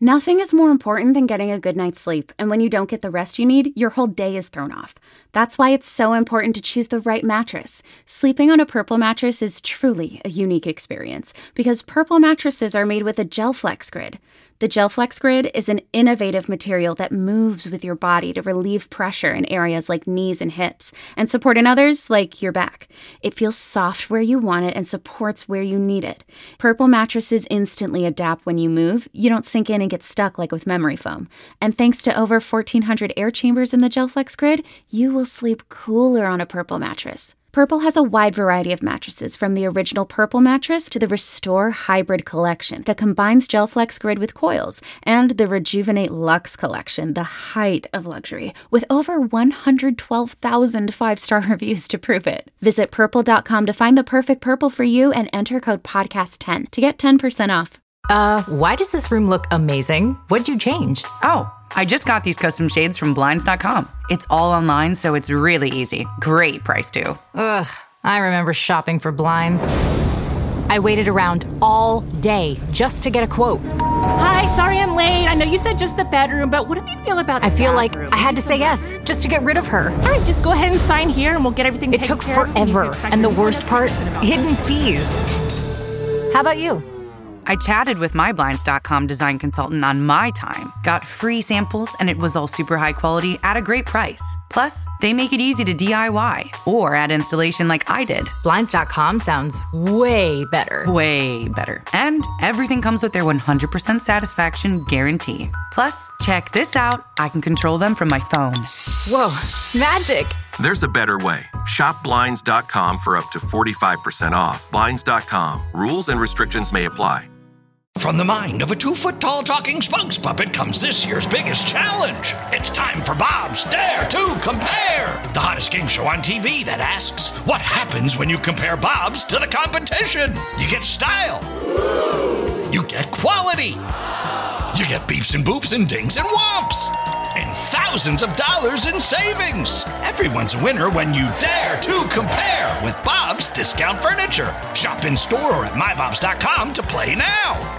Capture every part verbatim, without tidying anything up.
Nothing is more important than getting a good night's sleep, and when you don't get the rest you need, your whole day is thrown off. That's why it's so important to choose the right mattress. Sleeping on a Purple mattress is truly a unique experience, because Purple mattresses are made with a GelFlex Grid. The GelFlex Grid is an innovative material that moves with your body to relieve pressure in areas like knees and hips, and support in others like your back. It feels soft where you want it and supports where you need it. Purple mattresses instantly adapt when you move. You don't sink in and get stuck like with memory foam. And thanks to over fourteen hundred air chambers in the GelFlex Grid, you will sleep cooler on a Purple mattress. Purple has a wide variety of mattresses, from the original Purple mattress to the Restore Hybrid collection that combines GelFlex Grid with coils, and the Rejuvenate Luxe collection, the height of luxury, with over one hundred twelve thousand five-star reviews to prove it. Visit purple dot com to find the perfect Purple for you and enter code podcast ten to get ten percent off. Uh, why does this room look amazing? What'd you change? Oh, I just got these custom shades from Blinds dot com. It's all online, so it's really easy. Great price, too. Ugh, I remember shopping for blinds. I waited around all day just to get a quote. Hi, sorry I'm late. I know you said just the bedroom, but what do you feel about the I feel bathroom? like I had to say yes just to get rid of her. All right, just go ahead and sign here and we'll get everything It taken took care of. forever, and the worst part, hidden fees. How about you? I chatted with my Blinds dot com design consultant on my time, got free samples, and it was all super high quality at a great price. Plus, they make it easy to D I Y or add installation like I did. Blinds dot com sounds way better. Way better. And everything comes with their one hundred percent satisfaction guarantee. Plus, check this out. I can control them from my phone. Whoa, magic. There's a better way. Shop Blinds dot com for up to forty-five percent off. Blinds dot com. Rules and restrictions may apply. From the mind of a two-foot-tall talking spokes puppet comes this year's biggest challenge. It's time for Bob's Dare to Compare, the hottest game show on T V that asks, what happens when you compare Bob's to the competition? You get style. You get quality. You get beeps and boops and dings and whomps. And thousands of dollars in savings. Everyone's a winner when you dare to compare with Bob's Discount Furniture. Shop in store or at my bobs dot com to play now.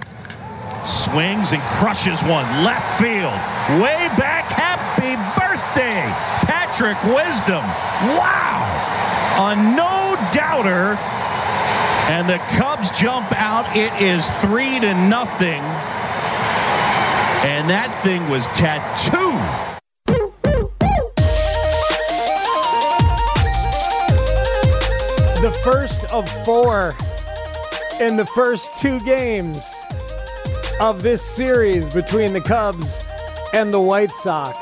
Swings and crushes one left field. Way back. Happy birthday, Patrick Wisdom. Wow. A no-doubter. And the Cubs jump out. It is three to nothing. And that thing was tattooed. The first of four in the first two games of this series between the Cubs and the White Sox.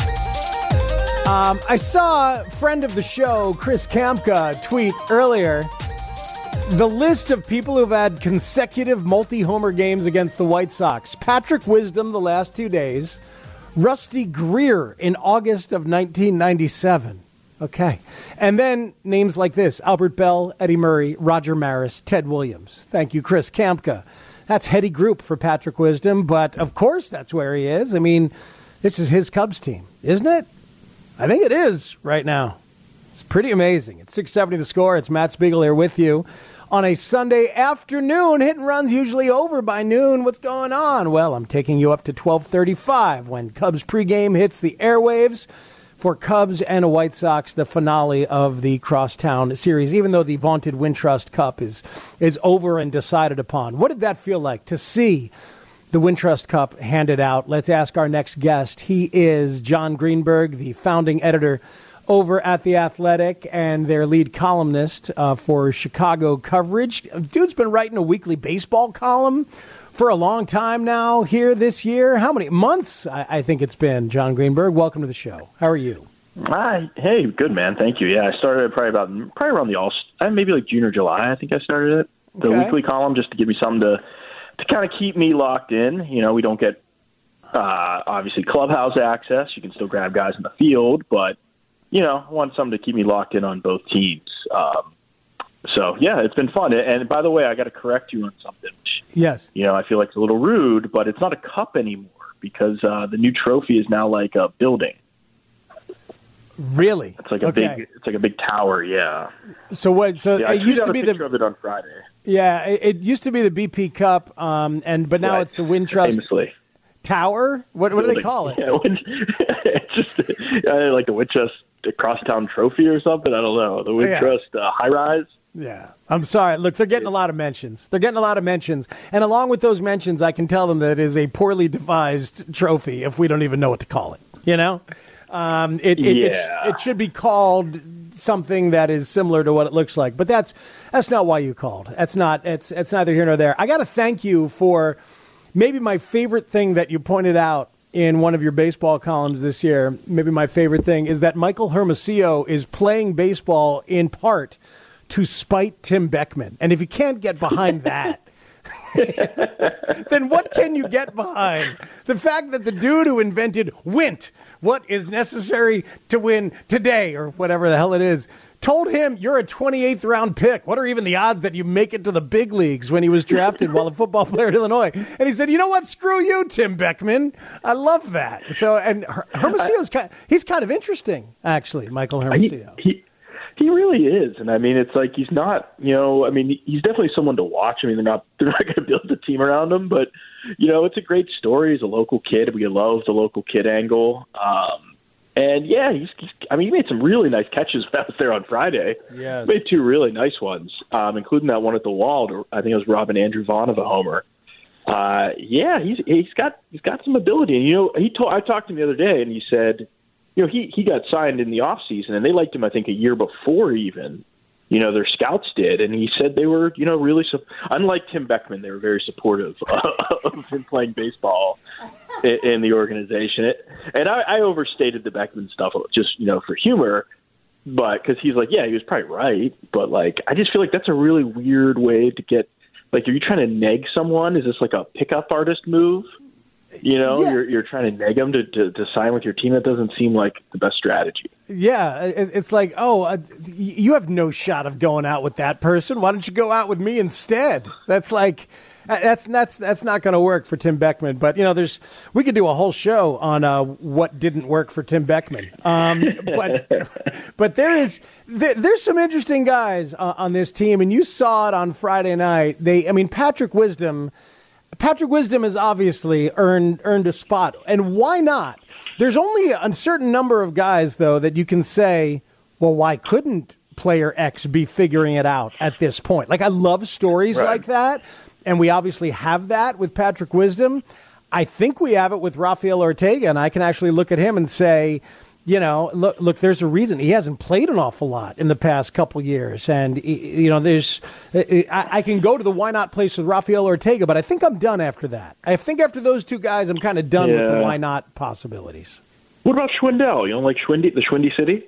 Um, I saw a friend of the show, Chris Kamka, tweet earlier the list of people who've had consecutive multi-homer games against the White Sox. Patrick Wisdom the last two days. Rusty Greer in August of nineteen ninety-seven. Okay. And then names like this: Albert Bell, Eddie Murray, Roger Maris, Ted Williams. Thank you, Chris Kamka. That's heady group for Patrick Wisdom, but of course that's where he is. I mean, this is his Cubs team, isn't it? I think it is right now. It's pretty amazing. It's six seventy The Score. It's Matt Spiegel here with you on a Sunday afternoon. Hit and run's usually over by noon. What's going on? Well, I'm taking you up to twelve thirty-five when Cubs pregame hits the airwaves for Cubs and a White Sox, the finale of the Crosstown Series, even though the vaunted Wintrust Cup is is over and decided upon. What did that feel like to see the Wintrust Cup handed out? Let's ask our next guest. He is John Greenberg, the founding editor over at The Athletic and their lead columnist uh, for Chicago coverage. Dude's been writing a weekly baseball column for a long time now here this year. How many months I, I think it's been, John Greenberg? Welcome to the show. How are you? Hi. Hey, good, man. Thank you. Yeah, I started probably about probably around the all maybe like June or July. I think I started it, the Okay. weekly column, just to give me something to to kind of keep me locked in. You know, we don't get uh, obviously clubhouse access. You can still grab guys in the field, but you know, I want something to keep me locked in on both teams. Um, so yeah, it's been fun. And by the way, I got to correct you on something. Which, Yes. you know, I feel like it's a little rude, but it's not a cup anymore because uh, the new trophy is now like a building. Really? It's like a Okay. big, it's like a big tower. Yeah. So what? So Yeah, I it used tweeted to out be a picture the of it on Friday. yeah. It, it used to be the B P Cup, um, and but now Right. it's the Wintrust Famously. Tower? What, what do they call it? Yeah, it's just uh, like the Wintrust Crosstown Trophy or something. I don't know. The Wintrust yeah. uh, High Rise. Yeah. I'm sorry. Look, they're getting a lot of mentions. They're getting a lot of mentions. And along with those mentions, I can tell them that it is a poorly devised trophy if we don't even know what to call it. You know? Um, it, it, yeah. it, sh- it should be called something that is similar to what it looks like. But that's that's not why you called. That's not, it's, it's neither here nor there. I got to thank you for maybe my favorite thing that you pointed out in one of your baseball columns this year. Maybe my favorite thing is that Michael Hermosillo is playing baseball in part to spite Tim Beckman. And if you can't get behind that, then what can you get behind? The fact that the dude who invented Wint, what is necessary to win today, or whatever the hell it is, told him you're a twenty-eighth round pick. What are even the odds that you make it to the big leagues when he was drafted while a football player at Illinois? And he said, you know what? Screw you, Tim Beckman. I love that. So, and Her- Hermosillo's kind of, he's kind of interesting, actually, Michael Hermosillo. He, he, he really is. And I mean, it's like, he's not, you know, I mean, he's definitely someone to watch. I mean, they're not, they're not going to build a team around him, but you know, it's a great story. He's a local kid. We love the local kid angle. Um, And, yeah, he's, he's, I mean, he made some really nice catches when I was there on Friday. Yes. He made two really nice ones, um, including that one at the wall. To, I think it was robbing Andrew Vaughn of a homer. Uh, yeah, he's he's got he's got some ability. And, you know, he told, I talked to him the other day, and he said, you know, he, he got signed in the offseason, and they liked him, I think, a year before even. You know, their scouts did. And he said they were, you know, really, su- unlike Tim Beckman, they were very supportive of him playing baseball in, in the organization. It, and I, I overstated the Beckman stuff just, you know, for humor, but because he's like, yeah, he was probably right. But, like, I just feel like that's a really weird way to get, like, are you trying to neg someone? Is this like a pickup artist move? You know, yeah. you're you're trying to neg them to, to, to sign with your team. That doesn't seem like the best strategy. Yeah, it, it's like, oh, uh, you have no shot of going out with that person. Why don't you go out with me instead? That's like, that's that's that's not going to work for Tim Beckman. But you know, there's we could do a whole show on uh, what didn't work for Tim Beckman. Um, but but there is there, there's some interesting guys uh, on this team, and you saw it on Friday night. They, I mean, Patrick Wisdom. Patrick Wisdom has obviously earned earned a spot, and why not? There's only a certain number of guys, though, that you can say, well, why couldn't player X be figuring it out at this point? Like, I love stories right. like that, and we obviously have that with Patrick Wisdom. I think we have it with Rafael Ortega, and I can actually look at him and say, you know, look, look, there's a reason he hasn't played an awful lot in the past couple years. And, you know, there's, I, I can go to the why not place with Rafael Ortega, but I think I'm done after that. I think after those two guys, I'm kind of done yeah. with the why not possibilities. What about Schwindel? You don't like Schwindy, the Schwindy City?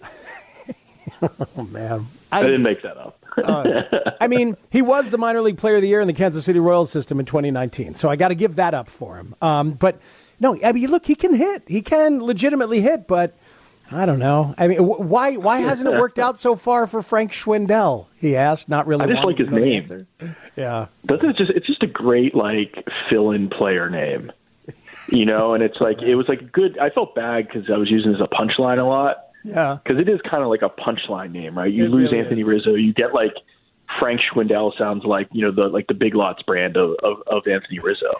Oh, man. I, I didn't make that up. uh, I mean, he was the minor league player of the year in the Kansas City Royals system in twenty nineteen. So I got to give that up for him. Um, but, no, I mean, look, he can hit. He can legitimately hit, but I don't know. I mean, why why hasn't it worked out so far for Frank Schwindel? He asked. Not really. I just like his name. Answer. Yeah, doesn't it just? It's just a great like fill-in player name, you know. And it's like it was like good. I felt bad because I was using it as a punchline a lot. Yeah, because it is kind of like a punchline name, right? You it lose really Anthony is. Rizzo, you get like Frank Schwindel. Sounds like you know the like the Big Lots brand of of, of Anthony Rizzo.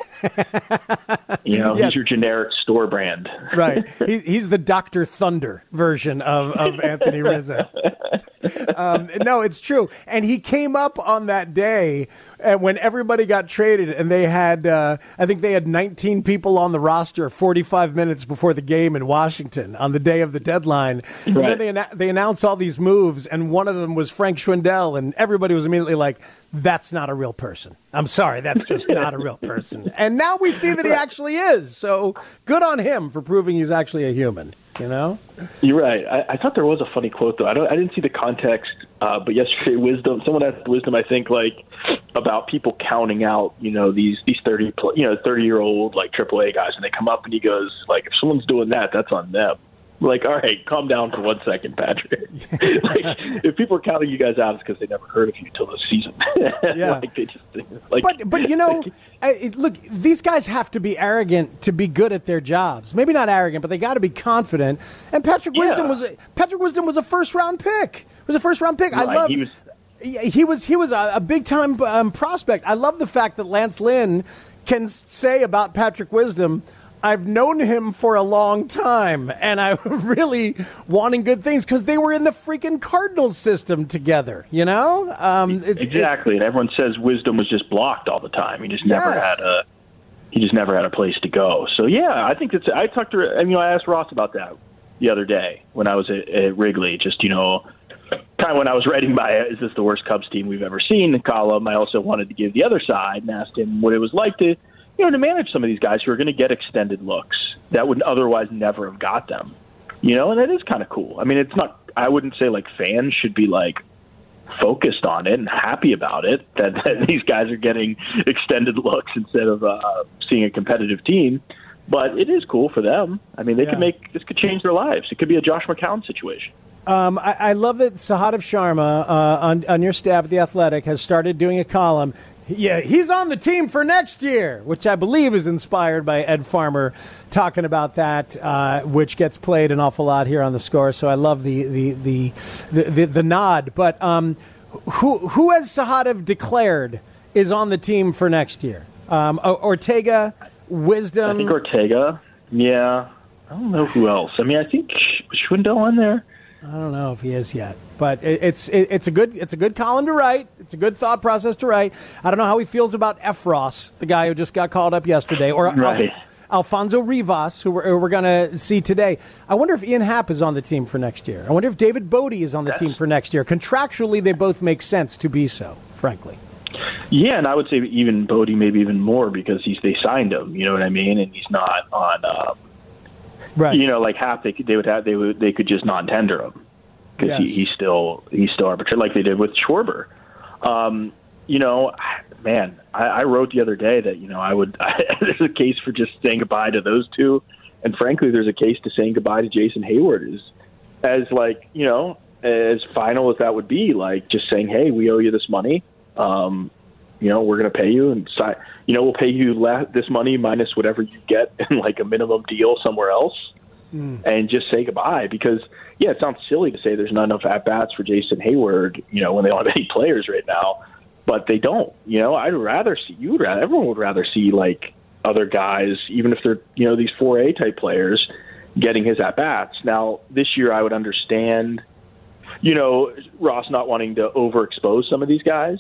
You know, yes. He's your generic store brand. Right. He, he's the Doctor Thunder version of, of Anthony Rizzo. Um, no, it's true. And he came up on that day and when everybody got traded and they had, uh, I think they had nineteen people on the roster forty-five minutes before the game in Washington on the day of the deadline. Right. And then they, an- they announced all these moves, and one of them was Frank Schwindel, and everybody was immediately like, that's not a real person. I'm sorry, that's just not a real person. And now we see that he actually is. So good on him for proving he's actually a human, you know? You're right. I, I thought there was a funny quote, though. I don't. I didn't see the context, uh, but yesterday, Wisdom, someone asked Wisdom, I think, like, about people counting out, you know, these these thirty, you know, thirty-year-old, like, triple A guys, and they come up and he goes, like, if someone's doing that, that's on them. Like, all right, calm down for one second, Patrick. Like, if people are counting you guys out, it's because they never heard of you until this season. Yeah. like, they just, like, but, but, you know, I, look, these guys have to be arrogant to be good at their jobs. Maybe not arrogant, but they got to be confident. And Patrick yeah. Wisdom was a, Patrick Wisdom was a first-round pick. Was a first-round pick. Right. I love. He was, he was he was a, a big-time um, prospect. I love the fact that Lance Lynn can say about Patrick Wisdom, I've known him for a long time, and I'm really wanting good things because they were in the freaking Cardinals system together, you know? Um, it, exactly, it, and everyone says Wisdom was just blocked all the time. He just never yes. had a he just never had a place to go. So yeah, I think it's. I talked to, I mean, I asked Ross about that the other day when I was at, at Wrigley. Just you know, kind of when I was writing my "Is this the worst Cubs team we've ever seen?" the column. I also wanted to give the other side and asked him what it was like to. You know, to manage some of these guys who are going to get extended looks that would otherwise never have got them. You know, and that is kind of cool. I mean, it's not, I wouldn't say like fans should be like focused on it and happy about it, that, that these guys are getting extended looks instead of uh, seeing a competitive team. But it is cool for them. I mean, they yeah. could make, this could change their lives. It could be a Josh McCown situation. Um, I, I love that Sahadev Sharma uh, on, on your staff at The Athletic has started doing a column. Yeah, he's on the team for next year, which I believe is inspired by Ed Farmer talking about that, uh, which gets played an awful lot here on The Score. So I love the the the the, the, the nod. But um, who who has Sahadev declared is on the team for next year? Um, Ortega, Wisdom. I think Ortega. Yeah, I don't know who else. I mean, I think Schwindel on there. I don't know if he is yet, but it, it's it, it's a good it's a good column to write. It's a good thought process to write. I don't know how he feels about Efros, the guy who just got called up yesterday, or right. Al- Alfonso Rivas, who we're, who we're going to see today. I wonder if Ian Happ is on the team for next year. I wonder if David Bodie is on the That's... team for next year. Contractually, they both make sense to be so, frankly. Yeah, and I would say even Bodie, maybe even more, because he's they signed him. You know what I mean? And he's not on. Um, Right. You know, like half they could they would have they would they could just non-tender him because yes. he, he's still he's still arbitrary, like they did with Schwarber. Um, you know, man, I, I wrote the other day that you know I would I, there's a case for just saying goodbye to those two, and frankly, there's a case to saying goodbye to Jason Hayward as as like you know as final as that would be, like just saying, hey, we owe you this money. Um, you know, we're going to pay you, and you know, we'll pay you la- this money minus whatever you get in like a minimum deal somewhere else, mm. and just say goodbye. Because yeah, it sounds silly to say there's not enough at bats for Jason Hayward, you know, when they don't have any players right now, but they don't. You know, I'd rather see you would rather everyone would rather see like other guys, even if they're you know these four A type players, getting his at bats. Now this year, I would understand, you know, Ross not wanting to overexpose some of these guys.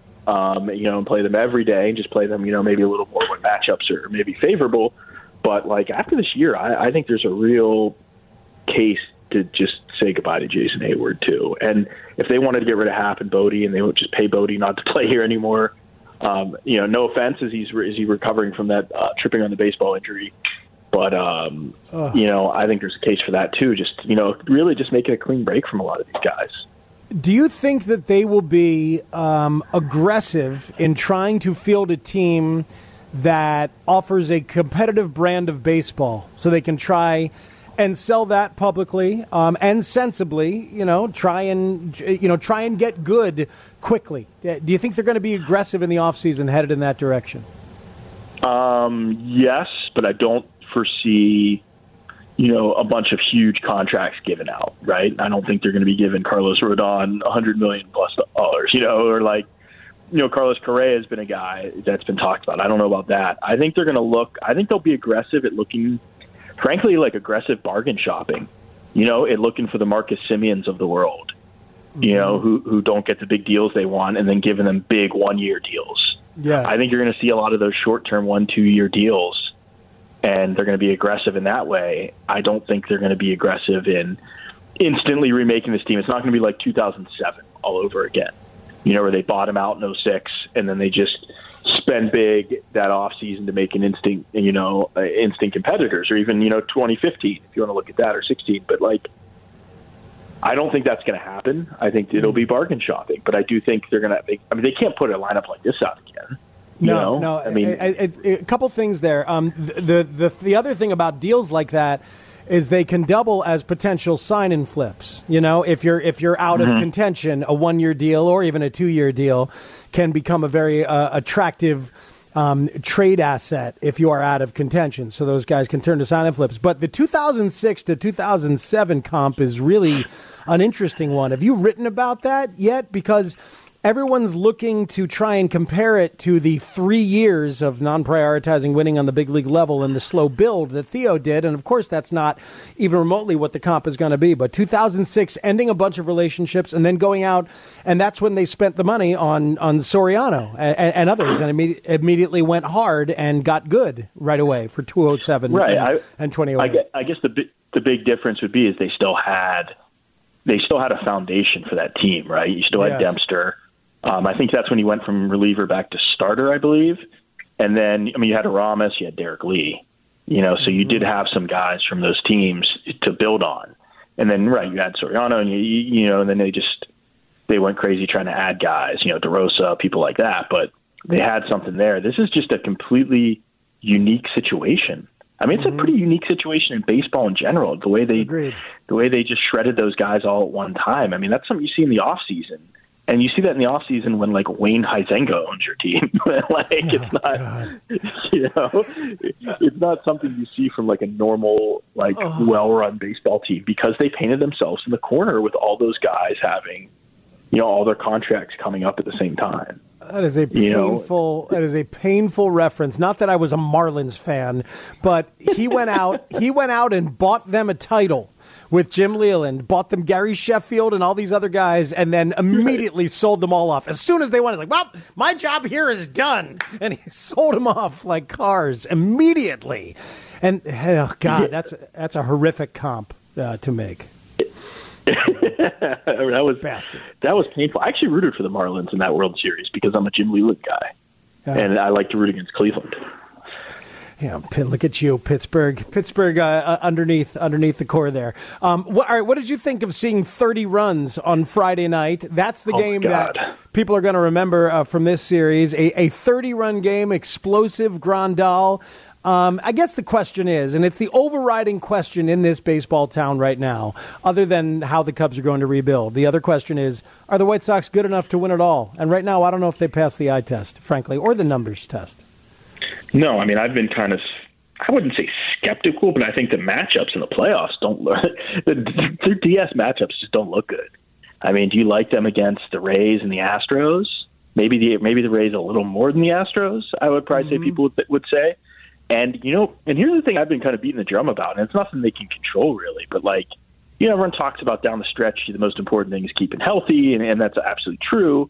Um, you know, and play them every day and just play them, you know, maybe a little more when matchups are maybe favorable. But, like, after this year, I, I think there's a real case to just say goodbye to Jason Hayward, too. And if they wanted to get rid of Happ and Bodie and they would just pay Bodie not to play here anymore, um, you know, no offense as he's, as he's recovering from that uh, tripping on the baseball injury. But, um, you know, I think there's a case for that, too. Just, you know, really just making a clean break from a lot of these guys. Do you think that they will be um, aggressive in trying to field a team that offers a competitive brand of baseball so they can try and sell that publicly um, and sensibly, you know, try and, you know, try and get good quickly? Do you think they're going to be aggressive in the offseason headed in that direction? Um, yes, but I don't foresee you know, a bunch of huge contracts given out, right? I don't think they're going to be giving Carlos Rodon one hundred million dollars plus dollars, you know, or like, you know, Carlos Correa has been a guy that's been talked about. I don't know about that. I think they're going to look, I think they'll be aggressive at looking, frankly, like aggressive bargain shopping, you know, at looking for the Marcus Simeons of the world, mm-hmm. you know, who, who don't get the big deals they want and then giving them big one-year deals. Yeah, I think you're going to see a lot of those short-term one, two-year deals. And they're going to be aggressive in that way. I don't think they're going to be aggressive in instantly remaking this team. It's not going to be like two thousand seven all over again, you know, where they bottom out in oh six and then they just spend big that offseason to make an instant, you know, uh, instant competitors, or even, you know, twenty fifteen, if you want to look at that, or sixteen. But, like, I don't think that's going to happen. I think it'll be bargain shopping. But I do think they're going to – I mean, they can't put a lineup like this out again. You no, know? no. I mean, a, a, a couple things there. Um, the, the the other thing about deals like that is they can double as potential sign and flips. You know, if you're if you're out mm-hmm. of contention, a one year deal or even a two year deal can become a very uh, attractive um, trade asset if you are out of contention. So those guys can turn to sign and flips. But the two thousand six to two thousand seven comp is really an interesting one. Have you written about that yet? Because everyone's looking to try and compare it to the three years of non-prioritizing winning on the big league level and the slow build that Theo did. And, of course, that's not even remotely what the comp is going to be. But two thousand six, ending a bunch of relationships and then going out, and that's when they spent the money on, on Soriano and, and others, and imme- immediately went hard and got good right away for two oh seven right. and, I, and twenty oh eight. I guess, I guess the, bi- the big difference would be is they still had they still had a foundation for that team, right? You still had Yes. Dempster. Um, I think that's when he went from reliever back to starter, I believe. And then, I mean, you had Aramis, you had Derek Lee, you know, so you did have some guys from those teams to build on. And then, right, you had Soriano, and you, you know, and then they just they went crazy trying to add guys, you know, DeRosa, people like that. But they had something there. This is just a completely unique situation. I mean, it's mm-hmm. a pretty unique situation in baseball in general. The way they Agreed. the way they just shredded those guys all at one time. I mean, that's something you see in the off season. And you see that in the offseason when, like, Wayne Huizenga owns your team. like, oh, it's not, God. you know, it's not something you see from, like, a normal, like, oh. well-run baseball team because they painted themselves in the corner with all those guys having, you know, all their contracts coming up at the same time. That is a painful. You know, that is a painful reference. Not that I was a Marlins fan, but he went out. He went out and bought them a title with Jim Leland. Bought them Gary Sheffield and all these other guys, and then immediately sold them all off as soon as they went. Like, well, my job here is done, and he sold them off like cars immediately. And oh God, that's that's a horrific comp uh, to make. that was Bastard. That was painful. I actually rooted for the Marlins in that World Series because I'm a Jim Leland guy, yeah. and I like to root against Cleveland. Yeah, look at you, Pittsburgh. Pittsburgh uh, underneath underneath the core there. Um, what, all right, what did you think of seeing thirty runs on Friday night? That's the oh game that people are going to remember uh, from this series. A thirty-run game, explosive, Grandal. Um, I guess the question is, and it's the overriding question in this baseball town right now, other than how the Cubs are going to rebuild. The other question is, are the White Sox good enough to win it all? And right now, I don't know if they pass the eye test, frankly, or the numbers test. No, I mean, I've been kind of, I wouldn't say skeptical, but I think the matchups in the playoffs don't look, the, the D S matchups just don't look good. I mean, do you like them against the Rays and the Astros? Maybe the maybe the Rays a little more than the Astros, I would probably mm-hmm. say people would, would say. And, you know, and here's the thing I've been kind of beating the drum about, and it's nothing they can control really, but like, you know, everyone talks about down the stretch, the most important thing is keeping healthy, and, and that's absolutely true.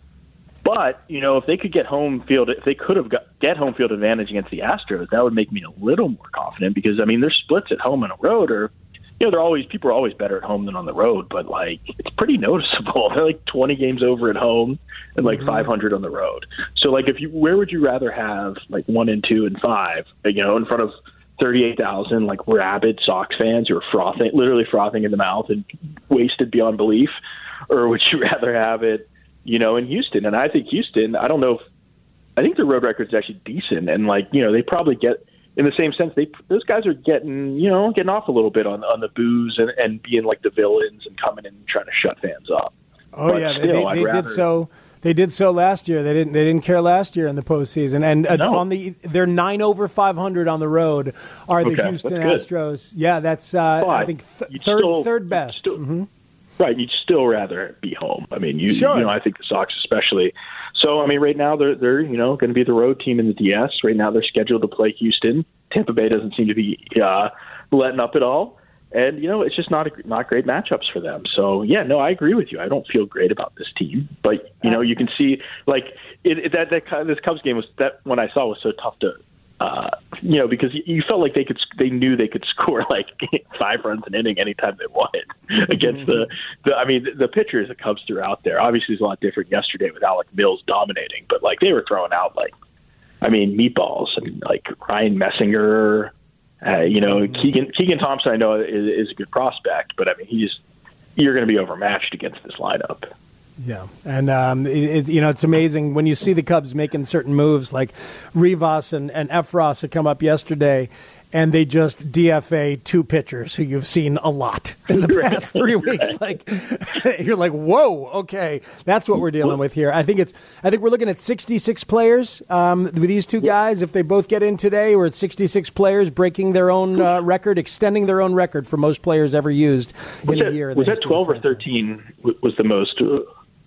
But, you know, if they could get home field, if they could have got, get home field advantage against the Astros, that would make me a little more confident because, I mean, their splits at home and a road are, you know, they're always, people are always better at home than on the road, but like, it's pretty noticeable. They're like twenty games over at home and like mm-hmm. five hundred on the road. So like, if you, where would you rather have like one and two and five, you know, in front of thirty-eight thousand like rabid Sox fans who are frothing, literally frothing in the mouth and wasted beyond belief? Or would you rather have it, you know, in Houston? And I think Houston, I don't know if, I think their road record is actually decent. And like, you know, they probably get, in the same sense, they those guys are getting, you know, getting off a little bit on on the booze and, and being like the villains and coming in and trying to shut fans up. Oh but yeah, still, they, they, they rather... did so. They did so last year. They didn't. They didn't care last year in the postseason. And uh, no. on the, they're nine over five hundred on the road. Are the okay, Houston Astros? Yeah, that's uh, I think th- third still, third best. Still, mm-hmm. Right, you'd still rather be home. I mean, you, sure. you know, I think the Sox especially. So, I mean, right now they're they're you know going to be the road team in the D S. Right now they're scheduled to play Houston. Tampa Bay doesn't seem to be uh, letting up at all, and you know it's just not a, not great matchups for them. So, yeah, no, I agree with you. I don't feel great about this team, but you know, you can see like it, it, that that this Cubs game was that one I saw was so tough to. Uh, you know, because you felt like they could, they knew they could score like five runs an inning anytime they wanted against mm-hmm. the, the. I mean, the, the pitchers the Cubs threw out there obviously is a lot different yesterday with Alec Mills dominating, but like they were throwing out like, I mean, meatballs and like Ryan Messinger, uh, you know, mm-hmm. Keegan Keegan Thompson. I know is, is a good prospect, but I mean, he's you're going to be overmatched against this lineup. Yeah, and um, it, it, you know it's amazing when you see the Cubs making certain moves like Rivas and, and Efros had come up yesterday, and they just D F A two pitchers who you've seen a lot in the past three weeks. Like you're like, whoa, okay, that's what we're dealing with here. I think it's I think we're looking at sixty-six players um, with these two guys. If they both get in today, we're at sixty-six players breaking their own uh, record, extending their own record for most players ever used was in that, a year. Was that twelve or thirteen? Was the most? Uh,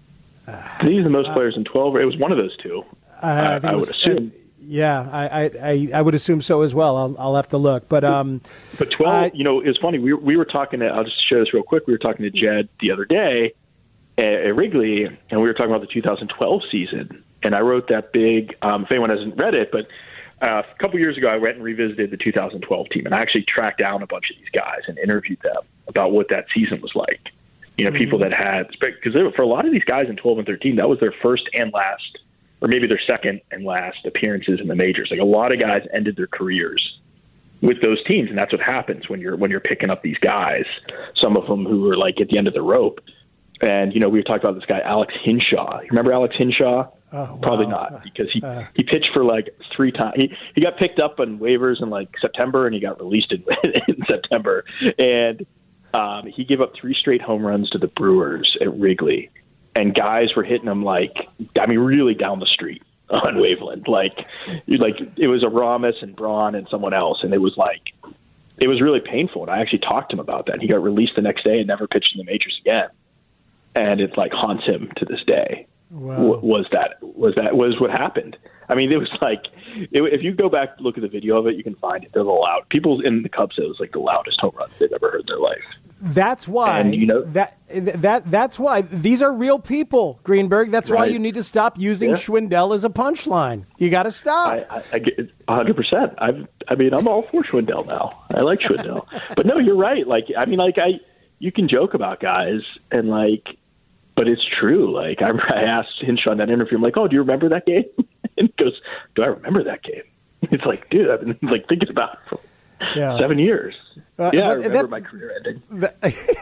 Did he use the most players in twelve? It was one of those two. Uh, I, think I was, would assume. Uh, yeah, I, I, I would assume so as well. I'll, I'll have to look. But um, but twelve, uh, you know, it's funny. We, we were talking to, I'll just share this real quick. We were talking to Jed the other day at, at Wrigley, and we were talking about the two thousand twelve season. And I wrote that big, um, if anyone hasn't read it, but uh, a couple years ago I went and revisited the two thousand twelve team, and I actually tracked down a bunch of these guys and interviewed them about what that season was like. You know, mm-hmm. people that had, because for a lot of these guys in twelve and thirteen, that was their first and last, or maybe their second and last appearances in the majors. Like a lot of guys ended their careers with those teams, and that's what happens when you're when you're picking up these guys. Some of them who are like at the end of the rope. And you know, we were talking about this guy Alex Hinshaw. You remember Alex Hinshaw? Oh, Probably wow. not, because he uh, he pitched for like three times. He he got picked up on waivers in like September, and he got released in, in September. And um, he gave up three straight home runs to the Brewers at Wrigley. And guys were hitting him like, I mean, really down the street on Waveland. Like, like it was a Ramos and Braun and someone else, and it was like, it was really painful. And I actually talked to him about that. And he got released the next day and never pitched in the majors again. And it's like haunts him to this day. Wow. W- was that was that was what happened? I mean, it was like, it, if you go back and look at the video of it, you can find it. They're the loud. People in the Cubs said it was like the loudest home runs they've ever heard in their life. That's why, and, you know, that that that's why these are real people, Greenberg. That's right. why you need to stop using yeah. Schwindel as a punchline. You got to stop. I, I, I get one hundred percent. I I mean, I'm all for Schwindel now. I like Schwindel, but no, you're right. Like, I mean, like I, you can joke about guys and like, but it's true. Like I, I asked Hinshaw in that interview, I'm like, oh, do you remember that game? And he goes, do I remember that game? It's like, dude, I've been like thinking about it for yeah. seven years. Uh, yeah, I remember that, my career ending. That,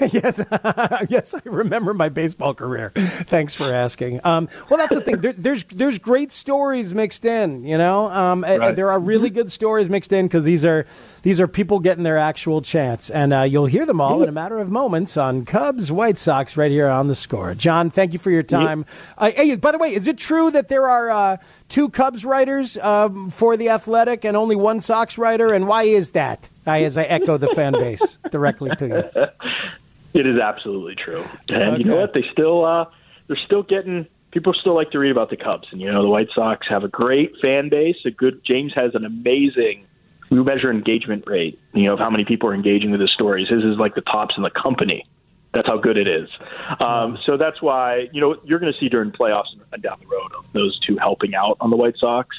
yes, yes, I remember my baseball career. Thanks for asking. Um, well, that's the thing. There, there's there's great stories mixed in. You know, um, right. There are really good stories mixed in because these are these are people getting their actual chance, and uh, you'll hear them all yeah. in a matter of moments on Cubs White Sox right here on The Score. John, thank you for your time. Yeah. Uh, hey, by the way, is it true that there are uh, two Cubs writers um, for The Athletic and only one Sox writer, and why is that? I, as I echo the fan base directly to you. It is absolutely true. And okay. you know what? They still, uh, they're still getting, people still like to read about the Cubs. And, you know, the White Sox have a great fan base. A good, James has an amazing, we measure engagement rate, you know, of how many people are engaging with his stories. His is like the tops in the company. That's how good it is. Um, so that's why, you know, you're going to see during playoffs and down the road of those two helping out on the White Sox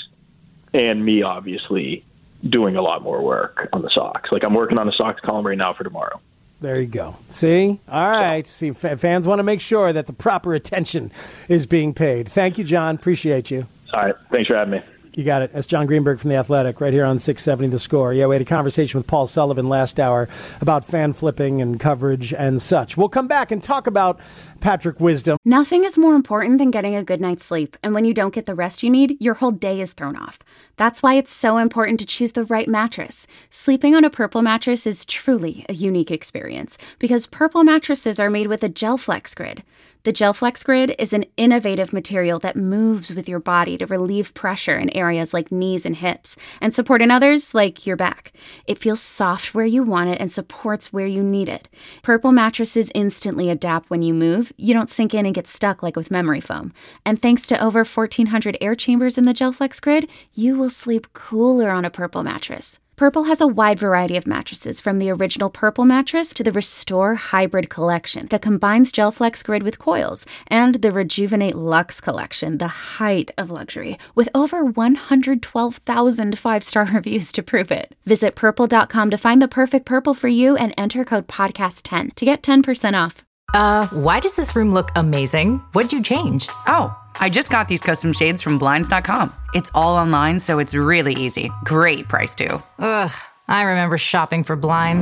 and me, obviously, doing a lot more work on the Sox. Like I'm working on the Sox column right now for tomorrow. There you go. See? All right. See, fans want to make sure that the proper attention is being paid. Thank you, John. Appreciate you. All right. Thanks for having me. You got it. That's John Greenberg from The Athletic right here on six seventy The Score. Yeah, we had a conversation with Paul Sullivan last hour about fan flipping and coverage and such. We'll come back and talk about Patrick Wisdom. Nothing is more important than getting a good night's sleep. And when you don't get the rest you need, your whole day is thrown off. That's why it's so important to choose the right mattress. Sleeping on a Purple mattress is truly a unique experience because Purple mattresses are made with a GelFlex Grid. The GelFlex Grid is an innovative material that moves with your body to relieve pressure in areas like knees and hips and support in others like your back. It feels soft where you want it and supports where you need it. Purple mattresses instantly adapt when you move. You don't sink in and get stuck like with memory foam. And thanks to over fourteen hundred air chambers in the GelFlex Grid, you will sleep cooler on a Purple mattress. Purple has a wide variety of mattresses, from the original Purple mattress to the Restore Hybrid collection that combines GelFlex Grid with coils, and the Rejuvenate Luxe collection, the height of luxury, with over one hundred twelve thousand five-star reviews to prove it. Visit purple dot com to find the perfect Purple for you and enter code podcast ten to get ten percent off. Uh, why does this room look amazing? What'd you change? Oh, I just got these custom shades from Blinds dot com. It's all online, so it's really easy. Great price, too. Ugh, I remember shopping for blinds.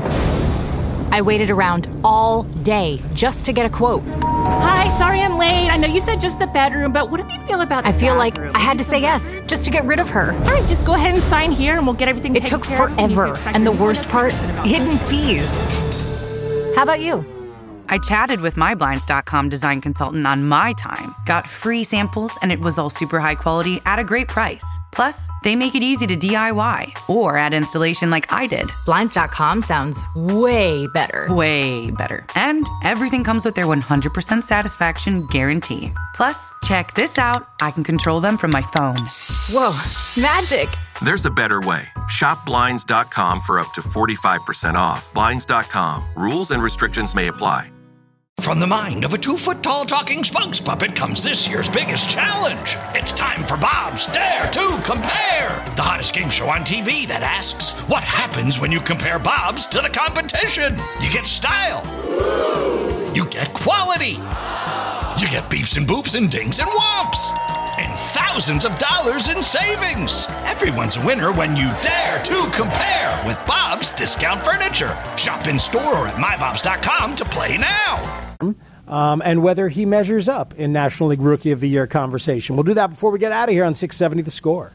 I waited around all day just to get a quote. Hi, sorry I'm late. I know you said just the bedroom, but what do you feel about the I feel bathroom? like I had to say yes just to get rid of her. All right, just go ahead and sign here and we'll get everything It taken took care of. forever, and the worst part, hidden fees. How about you? I chatted with my Blinds dot com design consultant on my time, got free samples, and it was all super high quality at a great price. Plus, they make it easy to D I Y or add installation like I did. Blinds dot com sounds way better. Way better. And everything comes with their one hundred percent satisfaction guarantee. Plus, check this out. I can control them from my phone. Whoa, magic. There's a better way. Shop Blinds dot com for up to forty-five percent off. Blinds dot com. Rules and restrictions may apply. From the mind of a two-foot-tall talking spokes puppet comes this year's biggest challenge. It's time for Bob's Dare to Compare, the hottest game show on T V that asks, what happens when you compare Bob's to the competition? You get style. You get quality. You get beeps and boops and dings and whomps. And thousands of dollars in savings. Everyone's a winner when you dare to compare with Bob's Discount Furniture. Shop in store or at my bobs dot com to play now. Um, and whether he measures up in National League Rookie of the Year conversation. We'll do that before we get out of here on six seventy The Score.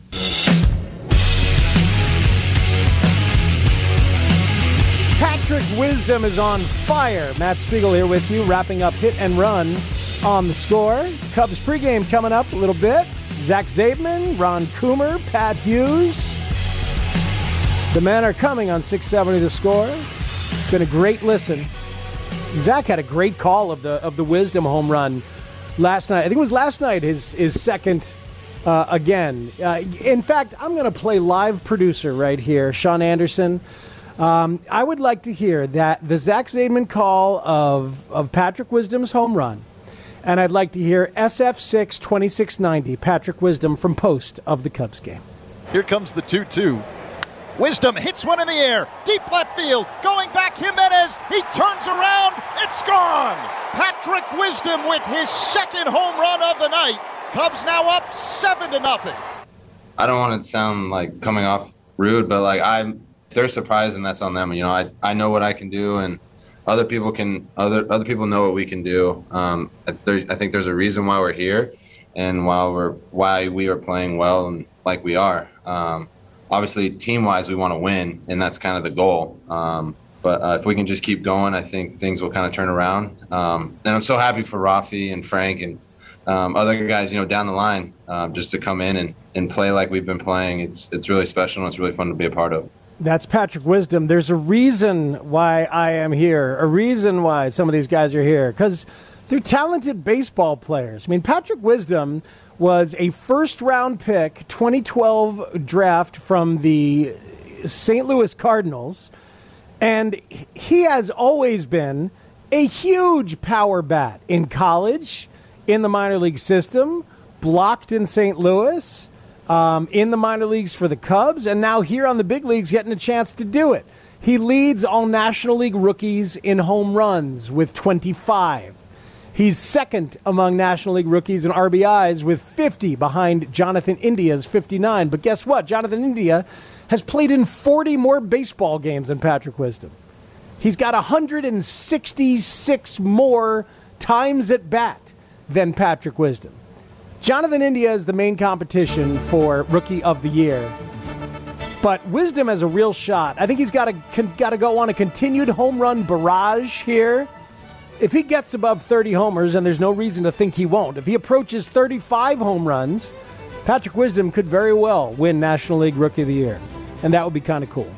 Patrick Wisdom is on fire. Matt Spiegel here with you, wrapping up Hit and Run on The Score. Cubs pregame coming up a little bit. Zach Zaidman, Ron Coomer, Pat Hughes. The men are coming on six seventy The Score. It's been a great listen. Zach had a great call of the of the Wisdom home run last night. I think it was last night, his, his second uh, again. Uh, in fact, I'm going to play live producer right here, Sean Anderson. Um, I would like to hear that the Zach Zaidman call of, of Patrick Wisdom's home run. And I'd like to hear S F six twenty-six ninety, Patrick Wisdom from post of the Cubs game. Here comes the two two. Wisdom hits one in the air, deep left field, going back Jimenez, he turns around, it's gone! Patrick Wisdom with his second home run of the night. Cubs now up seven to nothing. I don't want to sound like coming off rude, but like I'm, if they're surprised, and that's on them. You know, I I know what I can do, and other people can other other people know what we can do. Um, there, I think there's a reason why we're here, and while we're why we are playing well and like we are. Um, Obviously, team-wise, we want to win, and that's kind of the goal. Um, but uh, if we can just keep going, I think things will kind of turn around. Um, and I'm so happy for Rafi and Frank and um, other guys, you know, down the line, uh, just to come in and, and play like we've been playing. It's it's really special, and it's really fun to be a part of. That's Patrick Wisdom. There's a reason why I am here, a reason why some of these guys are here, because they're talented baseball players. I mean, Patrick Wisdom was a first-round pick, twenty twelve draft from the Saint Louis Cardinals, and he has always been a huge power bat in college, in the minor league system, blocked in Saint Louis, um, in the minor leagues for the Cubs, and now here on the big leagues getting a chance to do it. He leads all National League rookies in home runs with twenty-five. He's second among National League rookies in R B Is with fifty behind Jonathan India's fifty-nine. But guess what? Jonathan India has played in forty more baseball games than Patrick Wisdom. He's got one hundred sixty-six more times at bat than Patrick Wisdom. Jonathan India is the main competition for Rookie of the Year. But Wisdom has a real shot. I think he's got to got to go on a continued home run barrage here. If he gets above thirty homers, and there's no reason to think he won't, if he approaches thirty-five home runs, Patrick Wisdom could very well win National League Rookie of the Year. And that would be kind of cool.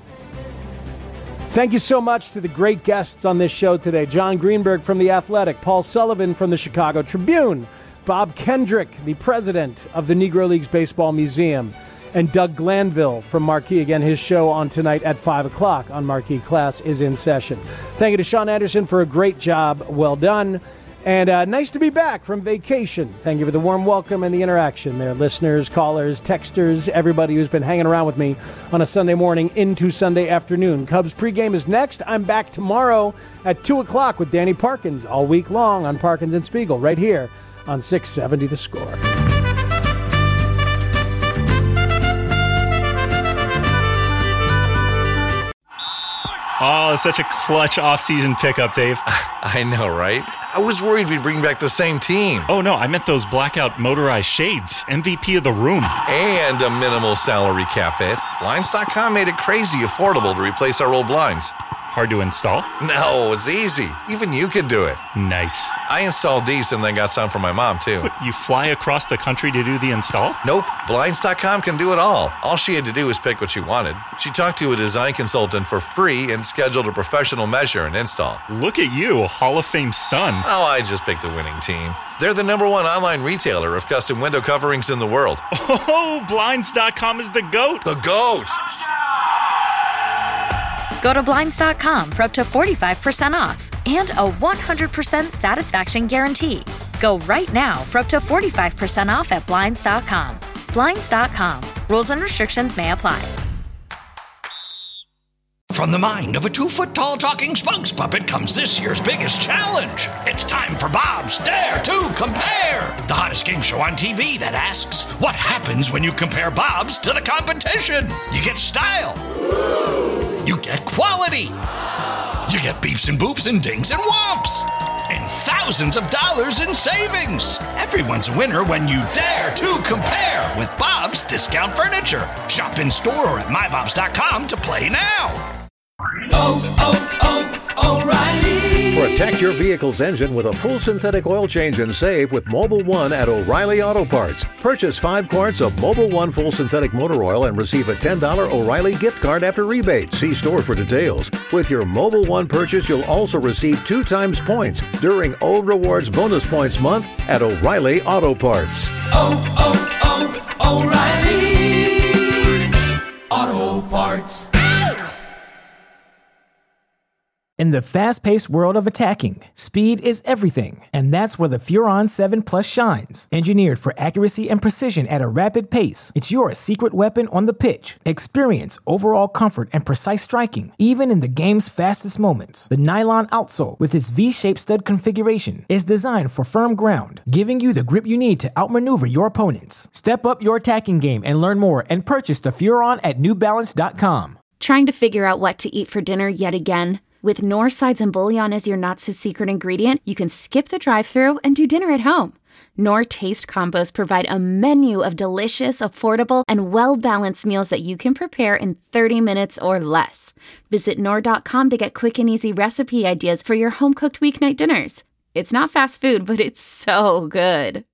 Thank you so much to the great guests on this show today. John Greenberg from The Athletic, Paul Sullivan from the Chicago Tribune, Bob Kendrick, the president of the Negro Leagues Baseball Museum, and Doug Glanville from Marquee. Again, his show on tonight at five o'clock on Marquee. Class is in session. Thank you to Sean Anderson for a great job. Well done. And uh, nice to be back from vacation. Thank you for the warm welcome and the interaction there. Listeners, callers, texters, everybody who's been hanging around with me on a Sunday morning into Sunday afternoon. Cubs pregame is next. I'm back tomorrow at two o'clock with Danny Parkins all week long on Parkins and Spiegel right here on six seventy The Score. Oh, such a clutch off-season pickup, Dave. I know, right? I was worried we'd bring back the same team. Oh, no, I meant those blackout motorized shades. M V P of the room. And a minimal salary cap hit. Blinds dot com made it crazy affordable to replace our old blinds. Hard to install? No, it's easy. Even you could do it. Nice. I installed these and then got some for my mom, too. What, you fly across the country to do the install? Nope. Blinds dot com can do it all. All she had to do was pick what she wanted. She talked to a design consultant for free and scheduled a professional measure and install. Look at you, Hall of Fame son. Oh, I just picked the winning team. They're the number one online retailer of custom window coverings in the world. Oh, Blinds dot com is the GOAT. The GOAT! Go to Blinds dot com for up to forty-five percent off and a one hundred percent satisfaction guarantee. Go right now for up to forty-five percent off at Blinds dot com. Blinds dot com. Rules and restrictions may apply. From the mind of a two-foot-tall talking spokes puppet comes this year's biggest challenge. It's time for Bob's Dare to Compare, the hottest game show on T V that asks, what happens when you compare Bob's to the competition? You get style. You get quality. You get beeps and boops and dings and whomps. And thousands of dollars in savings. Everyone's a winner when you dare to compare with Bob's Discount Furniture. Shop in store or at my bobs dot com to play now. Oh, oh, oh, O'Reilly. Protect your vehicle's engine with a full synthetic oil change and save with Mobil one at O'Reilly Auto Parts. Purchase five quarts of Mobil one full synthetic motor oil and receive a ten dollars O'Reilly gift card after rebate. See store for details. With your Mobil one purchase, you'll also receive two times points during O Rewards Bonus Points Month at O'Reilly Auto Parts. Oh, oh, oh, O'Reilly Auto Parts. In the fast-paced world of attacking, speed is everything, and that's where the Furon seven Plus shines. Engineered for accuracy and precision at a rapid pace, it's your secret weapon on the pitch. Experience overall comfort and precise striking, even in the game's fastest moments. The nylon outsole, with its V-shaped stud configuration, is designed for firm ground, giving you the grip you need to outmaneuver your opponents. Step up your attacking game and learn more and purchase the Furon at new balance dot com. Trying to figure out what to eat for dinner yet again? With Knorr sides and bouillon as your not-so-secret ingredient, you can skip the drive-thru and do dinner at home. Knorr Taste Combos provide a menu of delicious, affordable, and well-balanced meals that you can prepare in thirty minutes or less. Visit Knorr dot com to get quick and easy recipe ideas for your home-cooked weeknight dinners. It's not fast food, but it's so good.